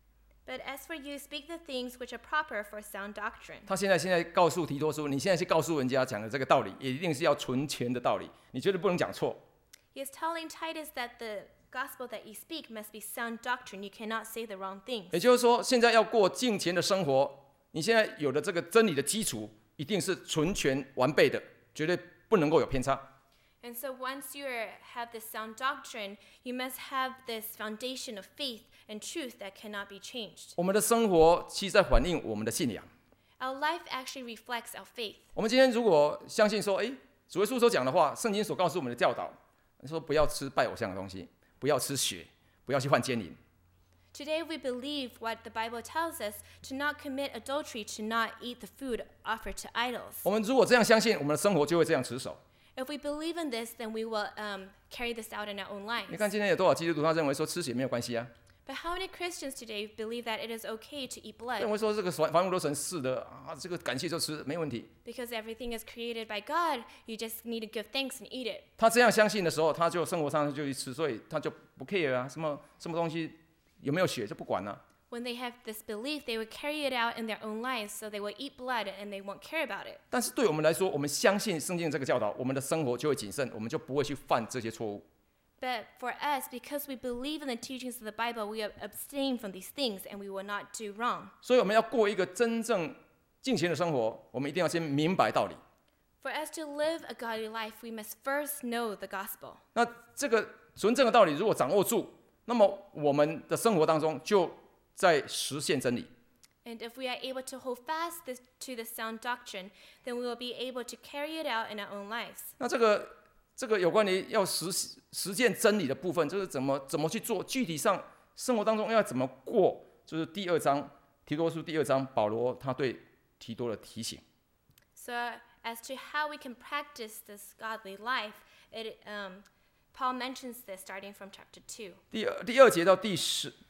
Speaker 2: But as for you, speak the things which are proper for sound doctrine.
Speaker 1: 他现在告诉提多说，你现在去告诉人家讲的这个道理，也一定是要纯全的道理，你绝对不能讲错。
Speaker 2: He is telling Titus that the gospel that you speak must be sound doctrine. You cannot say the wrong things.
Speaker 1: 也就是说，现在要过敬虔的生活，你现在有的这个真理的基础，一定是纯全完备的，绝对不能够有偏差。
Speaker 2: And so once you have this sound doctrine, you must have this foundation of faith and truth that cannot be changed.
Speaker 1: 我们的生活其实在反映我们的信仰。
Speaker 2: Our life actually reflects our faith.
Speaker 1: 我们今天如果相信说，主耶稣所讲的话，圣经所告诉我们的教导，说不要吃拜偶像的东西，不要吃血，不要去犯奸淫。
Speaker 2: Today we believe what the Bible tells us, to not commit adultery, to not eat the food offered to idols.
Speaker 1: 我们如果这样相信，我们的生活就会这样持守。
Speaker 2: If we believe in this, then we will carry this out in our own
Speaker 1: 你
Speaker 2: lives.
Speaker 1: 看今天有多少基督徒，他认为说吃血没有关系啊，
Speaker 2: But how many Christians today believe that it is okay to eat
Speaker 1: 认
Speaker 2: blood
Speaker 1: 为说这个凡物都神赐的啊，这个感谢就吃没问题。
Speaker 2: because everything is created by God? You just need to give thanks and eat it.
Speaker 1: 他这样相信的时候，他就生活上就去吃，所以他就不 care 啊，什么东西有没有血就不管了。
Speaker 2: When they have this belief, they would carry it out in their own lives, so they will eat blood and they won't care about it.
Speaker 1: 但是对我们来说，我们相信圣经这个教导，我们的生活就会谨慎，我们就不会去犯这些错误。
Speaker 2: But for us, because we believe in the teachings of the Bible, we abstain from these things and we will not do wrong.
Speaker 1: 所以我们要过一个真正敬虔的生活，我们一定要先明白道理。
Speaker 2: For us to live a godly life, we must first know the gospel.
Speaker 1: 那这个纯正的道理如果掌握住，那么我们的生活当中就在实现真理。
Speaker 2: And if we are able to hold fast to the sound doctrine, then we will be able to carry it out in our own lives.
Speaker 1: 那这个有关于要实践真理的部分，就是怎么去做，具体上生活当中要怎么过，就是第二章提多书第2章，保罗他对提多的提醒。
Speaker 2: So as to how we can practice this godly life, Paul mentions this starting from chapter 2.
Speaker 1: 第二节到第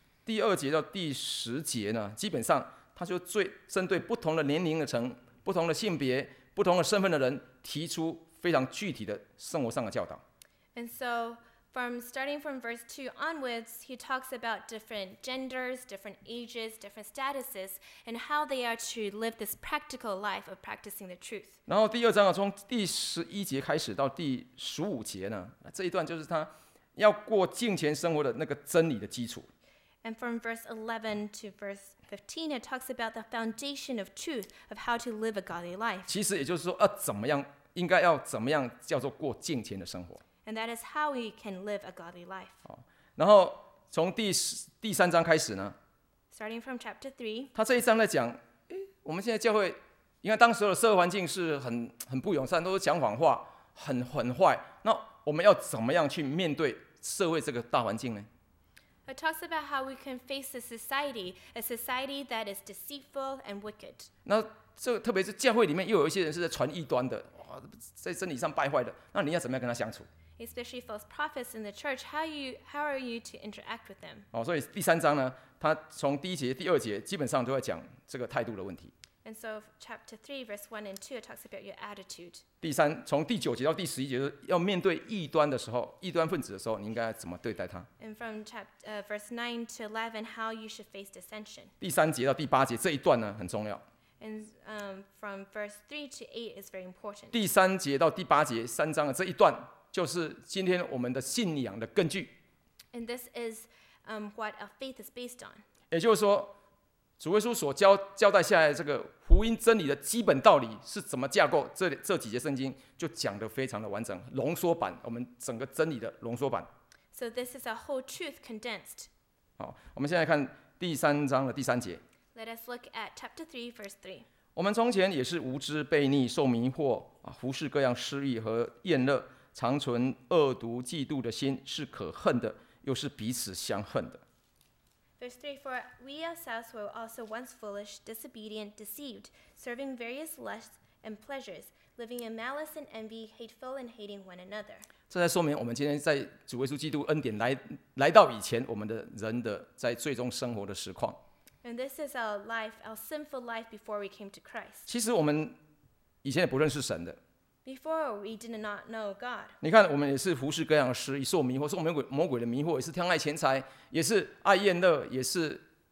Speaker 1: 10节呢，基本上他就针对不同的年龄的层、不同的性别、不同的身份的人，提出非常具体的生活上的教导。
Speaker 2: And so starting from verse 2 onwards, he talks about different genders, different ages, different statuses, and how they are to live this practical life of practicing the truth.
Speaker 1: 然后第2章从第11节开始到第15节呢，这一段就是他要过敬虔生活的那个真理的基础。
Speaker 2: And from verse 11 to verse 15, it talks about the foundation of truth, of how to live a godly life.
Speaker 1: 其实也就是说，应该要怎么样叫做过敬虔的生活。
Speaker 2: And that is how we can live a godly life.
Speaker 1: 然后从第3章开始呢，
Speaker 2: Starting from chapter 3,
Speaker 1: 他这一章在讲，我们现在教会，你看当时的社会环境是很不友善，都是讲谎话，很坏。那我们要怎么样去面对社会这个大环境呢？
Speaker 2: it talks about how we can face a society that is deceitful and wicked.
Speaker 1: 那这特别是教会里面又有一些人是在传异端的，在真理上败坏的，那你要怎么样跟他相处？
Speaker 2: Especially false prophets in the church, how are you to interact with them?
Speaker 1: 所以第3章呢，他从第1节、第2节基本上都在讲这个态度的问题。
Speaker 2: And so chapter 3, verse 1 and 2, it talks about your attitude.
Speaker 1: 从第9节到第11节，就是要面对异端的时候，异端分子的时候，你应该怎么对待他？
Speaker 2: And from verse 9 to 11, how you should face dissension.
Speaker 1: 第3节到第8节这一段呢很重要。
Speaker 2: And from verse 3 to 8 is very important.
Speaker 1: 第3节到第8节3章的这一段，就是今天我们的信仰的根据。
Speaker 2: And this is what our faith is based on.
Speaker 1: 也就是说，主耶稣所交代下来这个福音真理的基本道理是怎么架构，这几节圣经就讲得非常的完整，浓缩版，我们整个真理的浓缩版。
Speaker 2: So this is a whole truth condensed.
Speaker 1: 好，我们现在看第3章的第3节。
Speaker 2: Let us look at chapter 3, verse 3.
Speaker 1: 我们从前也是无知悖逆，受迷惑服侍各样私欲和厌乐，常存恶毒嫉妒的心，是可恨的，又是彼此相恨的。
Speaker 2: Verse 3, For we ourselves were also once foolish, disobedient, deceived, serving various lusts and pleasures, living in malice and envy, hateful and hating one another.
Speaker 1: 这在说明我们今天在主耶稣基督恩典来到以前，我们的人的在最终生活的实况。
Speaker 2: And this is our life, our sinful life before we came to Christ.
Speaker 1: 其实我们以前也不认识神的。
Speaker 2: Before, we did not know God.
Speaker 1: 你看，我们也是服侍各样的私欲，受迷惑，受魔鬼的迷惑，也是贪爱钱财，也是爱厌乐，也是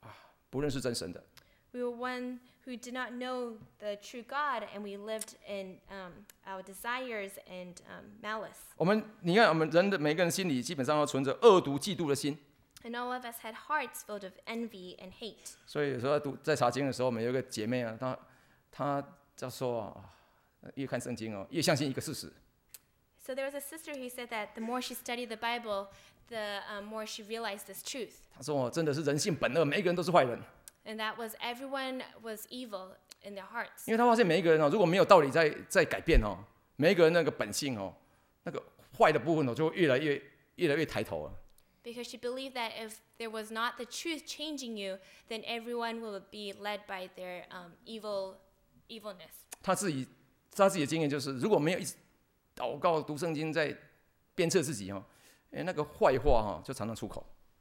Speaker 1: 不认识真神的。
Speaker 2: We were one who did not know the true God, and we lived in our desires and malice.
Speaker 1: 你看，我们人的每个人心里基本上都存着恶毒、嫉妒的心。
Speaker 2: And all of us had hearts filled of envy and hate.
Speaker 1: 所以有时候在查经的时候，我们有一个姐妹啊，她就说越看圣经越相信一个事实。
Speaker 2: So there was a sister who said that the more she studied the Bible, the more she realized this truth.
Speaker 1: 她说真的是人性本恶，每一个人都是坏人。
Speaker 2: And that was everyone was evil in their hearts.
Speaker 1: 因为她发现每一个人如果没有道理在改变每一个人那个本性那个坏的部分就会越来越抬头了。
Speaker 2: Because she believed that if there was not the truth changing you, then everyone will be led by their evilness.
Speaker 1: 她自己的经验就是，如果没有一直祷告、读圣经，在鞭策自己那个坏话就常常出口。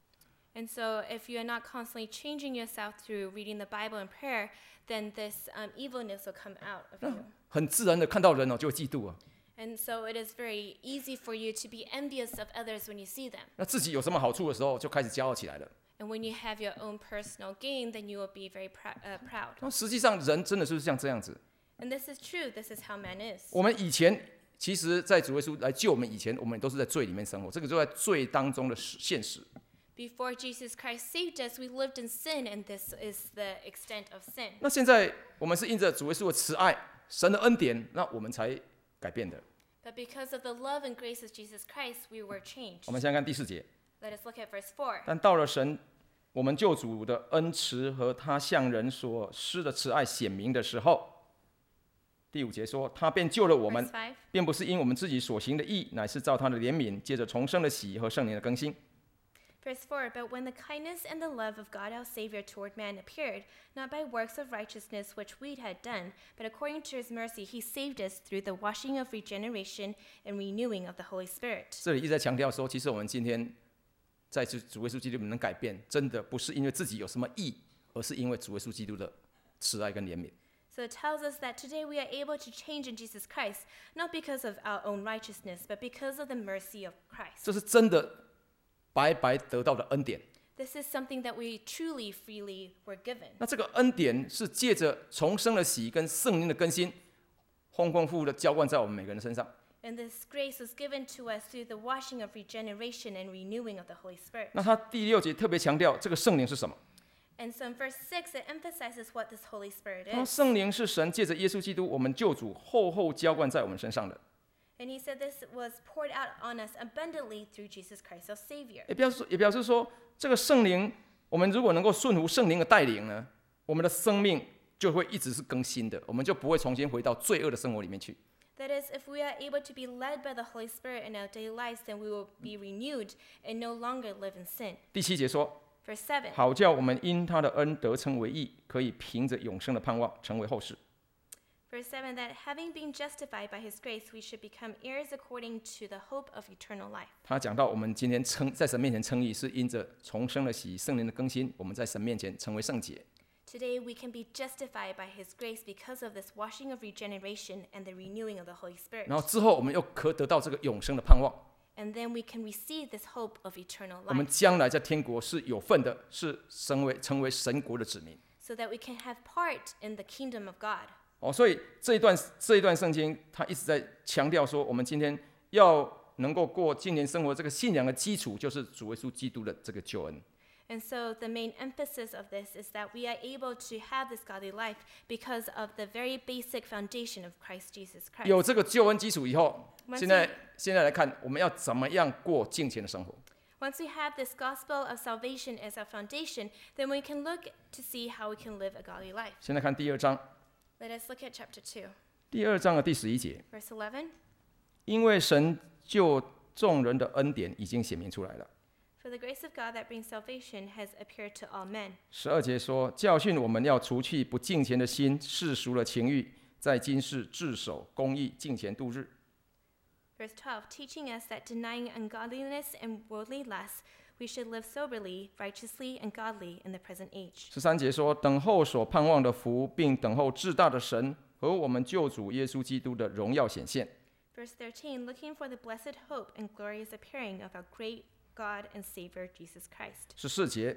Speaker 2: And so, if you are not constantly changing yourself through reading the Bible and prayer, then this evilness will come out of you.
Speaker 1: 很自然的看到人就会嫉妒
Speaker 2: And so, it is very easy for you to be envious of others when you see them.
Speaker 1: 那自己有什么好处的时候，就开始骄傲起来了。
Speaker 2: And when you have your own personal gain, then you will be very proud.
Speaker 1: 那实际上，人真的是像这样子。
Speaker 2: And this is true. This is how man is.
Speaker 1: 我们以前其实，在主耶稣来救我们以前，我们都是在罪里面生活，这个就在罪当中的现实。
Speaker 2: Before Jesus Christ saved us, we lived in sin, and this is the extent of sin.
Speaker 1: 那现在我们是因着主耶稣的慈爱、神的恩典，那我们才改变的。
Speaker 2: But because of the love and grace of Jesus Christ, we were changed.
Speaker 1: 我们先看第4节。
Speaker 2: Let us look at verse 4.
Speaker 1: 但到了神我们救主的恩慈和他向人所施的慈爱显明的时候，第5节说，他便救了我们，
Speaker 2: Verse 5.
Speaker 1: 便不是因我们自己所行的义，乃是照他的怜悯，借着重生的喜和圣灵的更新。
Speaker 2: Verse 4. But when the kindness and the love of God our Savior toward man appeared, not by works of righteousness which we had done, but according to his mercy he saved us through the washing of regeneration and renewing of the Holy Spirit.
Speaker 1: 这里一直在强调说，其实我们今天在主耶稣基督里面能改变，真的不是因为自己有什么义，而是因为主耶稣基督的慈爱跟怜悯。
Speaker 2: So it tells us that today we are able to change in Jesus Christ, not because of our own righteousness, but because of the mercy of Christ.
Speaker 1: 这是真的白白得到的恩典。
Speaker 2: This is something that we truly, freely were given.
Speaker 1: 那这个恩典是借着重生的喜跟圣灵的更新，丰丰富富的浇灌在我们每个人身上。
Speaker 2: And this grace was given to us through the washing of regeneration and renewing of the Holy Spirit.
Speaker 1: 那他第6节特别强调这个圣灵是什么？
Speaker 2: And so in verse 6, it emphasizes what this Holy Spirit
Speaker 1: 他说
Speaker 2: is.
Speaker 1: 圣灵是神借着耶稣基督我们救主厚厚浇灌在我们身上的。
Speaker 2: And he said this was poured out on us abundantly through Jesus Christ, our Savior.
Speaker 1: 也表示说，这个圣灵，我们如果能够顺服圣灵的带领呢，我们的生命就会一直是更新的，我们就不会重新回到罪恶的生活里面去。
Speaker 2: That is, if we are able to be led by the Holy Spirit in our daily lives, then we will be renewed and no longer live in sin.
Speaker 1: 第7节说，
Speaker 2: Verse 7.
Speaker 1: 好叫我们因他的恩得称为义，可以凭着永生的盼望成为后世。
Speaker 2: Verse 7, that having been justified by his grace, we should become heirs according to the hope of eternal life.
Speaker 1: 他讲到我们今天在神面前称义，是因着重生的喜、圣灵的更新，我们在神面前成为圣洁。
Speaker 2: Today we can be justified by his grace because of this washing of regeneration and the renewing of the Holy Spirit.
Speaker 1: 然后之后我们又可得到这个永生的盼望，
Speaker 2: And then we can receive this hope of eternal
Speaker 1: 我们
Speaker 2: life,
Speaker 1: 将来在天国是有份的，是成为神国的子民。
Speaker 2: so that we can have part in the kingdom of God.
Speaker 1: 所以这一段圣经，他一直在强调说，我们今天要能够过今年生活，这个信仰的基础就是主耶稣基督的这个救恩。
Speaker 2: And so the main emphasis of this is that we are able to have this godly life because of the very basic foundation of Christ Jesus Christ.
Speaker 1: 有这个救恩基础以后，
Speaker 2: Once
Speaker 1: 现在来看，我们要怎么样过敬虔的生活？
Speaker 2: Once we have this gospel of salvation as our foundation, then we can look to see how we can live a godly life.
Speaker 1: 现在看第2章，
Speaker 2: Let us look at chapter 2,
Speaker 1: 第2章的第11节，
Speaker 2: verse 11.
Speaker 1: 因为神救众人的恩典已经显明出来了。
Speaker 2: For the grace of God that brings salvation has appeared to all men.
Speaker 1: 12节说，教训我们要除去不敬虔的心，世俗的情欲，在今世自守公义，敬虔度日。
Speaker 2: Verse 12, teaching us that denying ungodliness and worldly lusts, we should live soberly, righteously, and godly in the present age.
Speaker 1: 13节说，等候所盼望的福，并等候至大的神和我们救主耶稣基督的荣耀显现。
Speaker 2: Verse 13, looking for the blessed hope and glorious appearing of our great God and Savior Jesus Christ.
Speaker 1: 14节，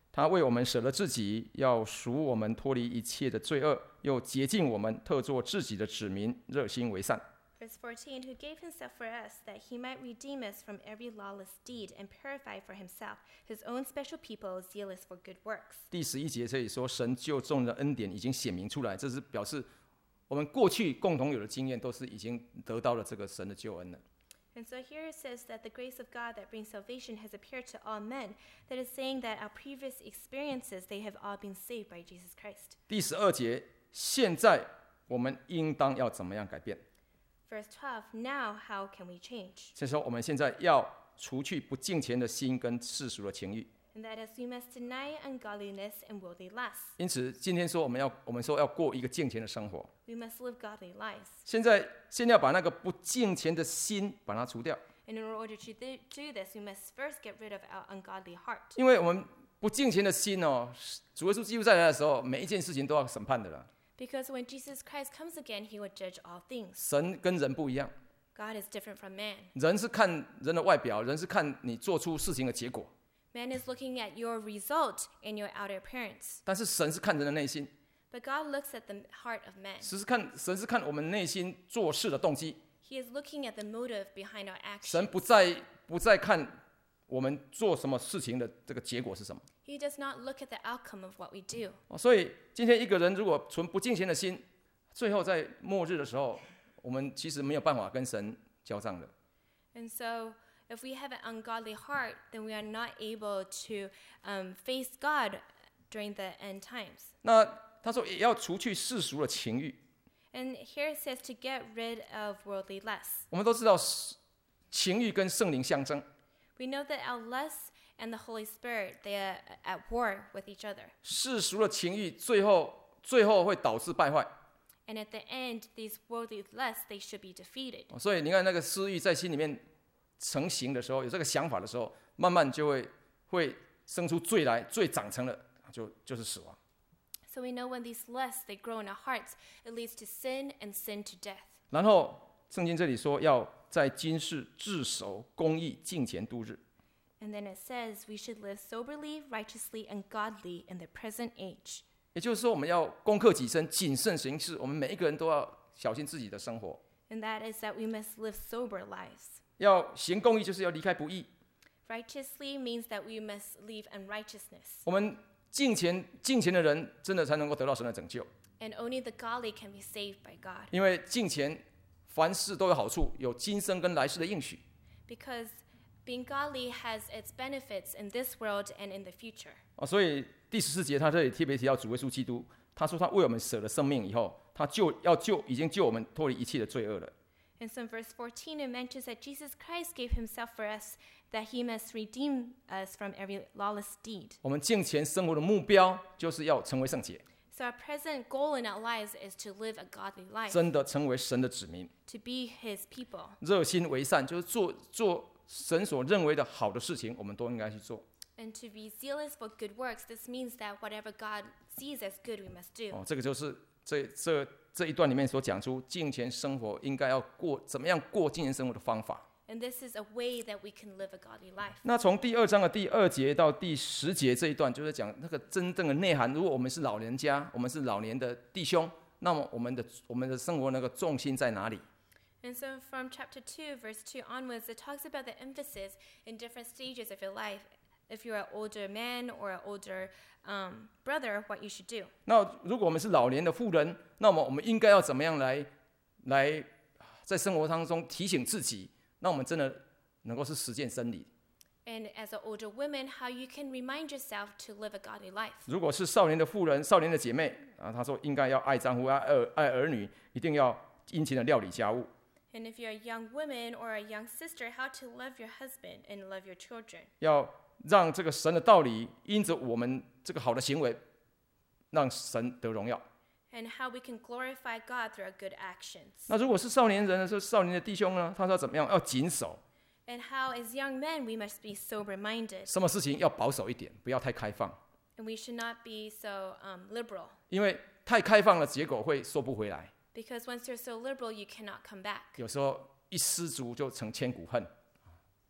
Speaker 1: 他为我们舍了自己，要赎我们脱离一切的罪恶，又洁净我们，特作自己的子民，热心为善。
Speaker 2: Verse 14, who gave himself for us, that he might redeem us from every lawless deed and purify for himself his own special people, zealous for good works.
Speaker 1: 第11节这里说，神救众人的恩典已经显明出来，这是表示我们过去共同有的经验都是已经得到了这个神的救恩了。
Speaker 2: And so here it says that the grace of God that brings salvation has appeared to all men. That is saying that our previous experiences, they have all been saved by Jesus Christ.
Speaker 1: 第12节，现在我们应当要怎么样改变？
Speaker 2: Verse 12, now how can we change?
Speaker 1: 所以说我们现在要除去不敬虔的心跟世俗的情欲。
Speaker 2: And that is, we must deny ungodliness and worldly lusts.
Speaker 1: 因此今天说我们说要过一个敬虔的生活，
Speaker 2: We must live godly lives.
Speaker 1: 先要把那个不敬虔的心把它除掉，
Speaker 2: And in order to do this, we must first get rid of our ungodly heart.
Speaker 1: 因为我们不敬虔的心哦，主耶稣基督再来的时候，每一件事情都要审判的了。
Speaker 2: Because when Jesus Christ comes again, he will judge all things.
Speaker 1: 神跟人不一样，
Speaker 2: God is different from man.
Speaker 1: 人是看人的外表，人是看你做出事情的结果，
Speaker 2: Man is looking at your result and your outer appearance.
Speaker 1: 但是神是看人的内心，
Speaker 2: But God looks at the heart of man.
Speaker 1: 神是看我们内心做事的动机。
Speaker 2: He is looking at the motive behind our
Speaker 1: 神
Speaker 2: actions.
Speaker 1: 不再看我们做什么事情的这个结果是什么。
Speaker 2: He does not look at the outcome of what we do.
Speaker 1: 所以今天一个人如果存不敬虔的心，最后在末日的时候，我们其实没有办法跟神交账的。
Speaker 2: And so, if we have an ungodly heart, then we are not able to face God during the end times.
Speaker 1: 那他说也要除去世俗的情欲。
Speaker 2: And here it says to get rid of worldly lusts.
Speaker 1: 我们都知道情欲跟圣灵相争，
Speaker 2: We know that our lusts and the Holy Spirit, they are at war with each other.
Speaker 1: 世俗的情欲最后会导致败坏。
Speaker 2: And at the end, these worldly lusts, they should be defeated.
Speaker 1: 所以你看那个私欲在心里面成型的时候，有这个想法的时候，慢慢就会生出罪来，罪长成了就是死亡。
Speaker 2: So we know when these lusts, they grow in our hearts, it leads to sin and sin to death.
Speaker 1: 然后圣经这里说要在今世自守公义敬虔度日。
Speaker 2: And then it says we should live soberly, righteously, and godly in the present age.
Speaker 1: 也就是说，我们要攻克己身，谨慎行事。我们每一个人都要小心自己的生活。
Speaker 2: And that is that we must live sober lives.
Speaker 1: 要行公义，就是要离开不义。
Speaker 2: Righteously means that we must leave unrighteousness.
Speaker 1: 我们敬虔的人，真的才能够得到神的拯救。
Speaker 2: And only the godly can be saved by God.
Speaker 1: 因为敬虔，凡事都有好处，有今生跟来世的应许。
Speaker 2: Because being godly has its benefits in this world and in the future.
Speaker 1: 所以第14节他这里特别提到主耶稣基督，他说他为我们舍了生命以后，他已经救我们脱离一切的罪恶了。
Speaker 2: And so in verse 14, it mentions that Jesus Christ gave himself for us, that he must redeem us from every lawless deed.
Speaker 1: 我们敬虔生活的目标就是要成为圣洁，
Speaker 2: So our present goal in our lives is to live a godly life,
Speaker 1: 真的成为神的子民，
Speaker 2: to be his people.
Speaker 1: 热心为善，就是做神所认为的好的事情，我们都应该去做。
Speaker 2: And to be zealous for good works, this means that whatever God sees as good, we must do.
Speaker 1: 这个就是这一段里面所讲出敬虔生活应该要怎么样过敬虔生活的方法。
Speaker 2: And this is a way that we can live a godly life.
Speaker 1: 那从第2章的第2节到第10节这一段，就是讲那个真正的内涵。如果我们是老人家，我们是老年的弟兄，那么我们的生活那个重心在哪里？
Speaker 2: And so from chapter 2, verse 2 onwards, it talks about the emphasis in different stages of your life. If you're an older man or an older brother, what you should do.
Speaker 1: 那如果我们是老年的妇人，那么我们应该要怎么样来在生活当中提醒自己，让我们真的能够是实践真理。
Speaker 2: And as an older woman, how you can remind yourself to live a godly life.
Speaker 1: 如果是少年的妇人、少年的姐妹她说应该要爱丈夫、爱儿女，一定要殷勤的料理家务。
Speaker 2: And if you're a young woman or a young sister, how to love your husband and love your children.
Speaker 1: 要让这个神的道理因着我们这个好的行为，让神得荣耀。
Speaker 2: And how we can glorify God through our good actions.
Speaker 1: 那如果是少年人呢？是少年的弟兄呢？他说怎么样？要谨守，
Speaker 2: And how as young men we must be sober-minded.
Speaker 1: 什么事情要保守一点，不要太开放，
Speaker 2: And we should not be so liberal.
Speaker 1: 因为太开放了，结果会收不回来。
Speaker 2: Because once you're so liberal, you cannot come back.
Speaker 1: 有时候一失足就成千古恨。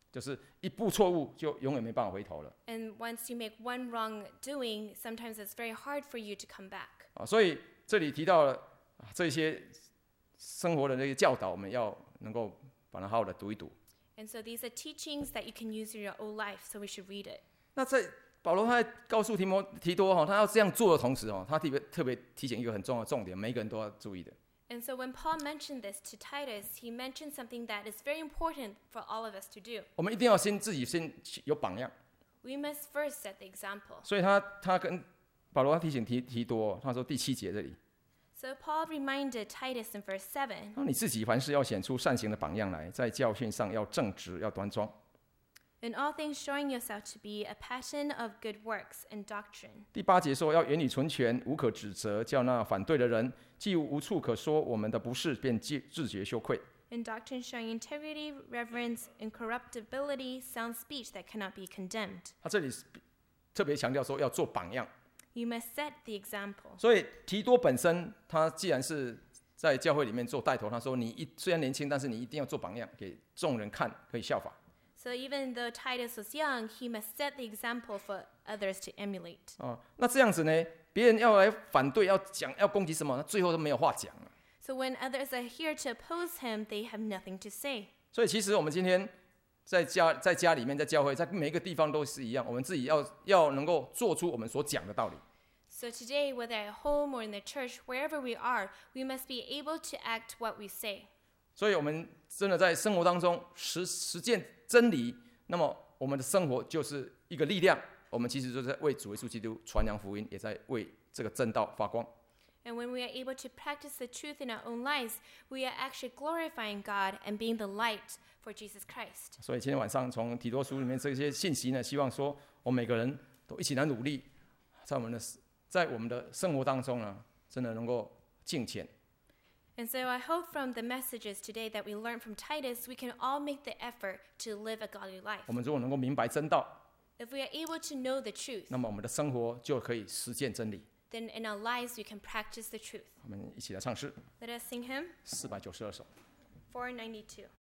Speaker 1: 就是一步错误就永远没办法回头了
Speaker 2: And once you make one wrong doing, sometimes it's very hard for you to come back.
Speaker 1: 啊。所以这里提到了这些生活的那个教导，我们要能够把它好好的读一读。
Speaker 2: And so these are teachings that you can use in your own life, so we should read it.
Speaker 1: 那在保罗他在告诉提多他要这样做的同时他特别提醒一个很重要的重点，每一个人都要注意的。
Speaker 2: And so when Paul mentioned this to Titus, he mentioned something that is very important for all of us to do.
Speaker 1: 我们一定要自己先有榜样。
Speaker 2: We must first set the example.
Speaker 1: 所以他跟保罗他提醒提多，他说第7节这里，
Speaker 2: So Paul reminded Titus in verse 7,
Speaker 1: 你自己凡事要显出善行的榜样来，在教训上要正直，要端庄。
Speaker 2: in all things showing yourself to be a pattern of good works and doctrine.
Speaker 1: 第8节说要言语纯全，无可指责，叫那反对的人既无处可说我们的不是，便自觉羞愧。
Speaker 2: In doctrine showing integrity, reverence, incorruptibility, sound speech that cannot be condemned.
Speaker 1: 他这里特别强调说要做榜样，
Speaker 2: You must set the example.
Speaker 1: 所以提多本身他既然是在教会里面做带头，他说你虽然年轻，但是你一定要做榜样，给众人看，可以效法。
Speaker 2: So even though Titus was young, he must set the example for others to emulate.
Speaker 1: 那这样子呢，别人要来反对，要讲，要攻击什么，那最后都没有话讲了。
Speaker 2: So when others are here to oppose him, they have nothing to say.
Speaker 1: 所以其实我们今天在家里面，在教会，在每一个地方都是一样，我们自己要能够做出我们所讲的道理。
Speaker 2: So today, whether at home or in the church, wherever we are, we must be able to act what we say.
Speaker 1: 所以我们真的在生活当中实践真理，那么我们的生活就是一个力量。我们其实就在为主耶稣基督传扬福音，也在为这个正道发光。
Speaker 2: And when we are able to practice the truth in our own lives, we are actually glorifying God and being the light for Jesus Christ.
Speaker 1: 所以今天晚上从提多书里面这些信息呢，希望说我们每个人都一起来努力，在我们的生活当中呢，真的能够敬虔。
Speaker 2: And so I hope from the messages today that we learned from Titus, we can all make the effort to live a godly life.
Speaker 1: 我们如果能够明白真道，
Speaker 2: If we are able to know the truth,
Speaker 1: 那么我们的生活就可以实践真理。
Speaker 2: then in our lives we can practice the truth.
Speaker 1: 我们一起来唱诗
Speaker 2: Let us sing him
Speaker 1: 492首。
Speaker 2: 492.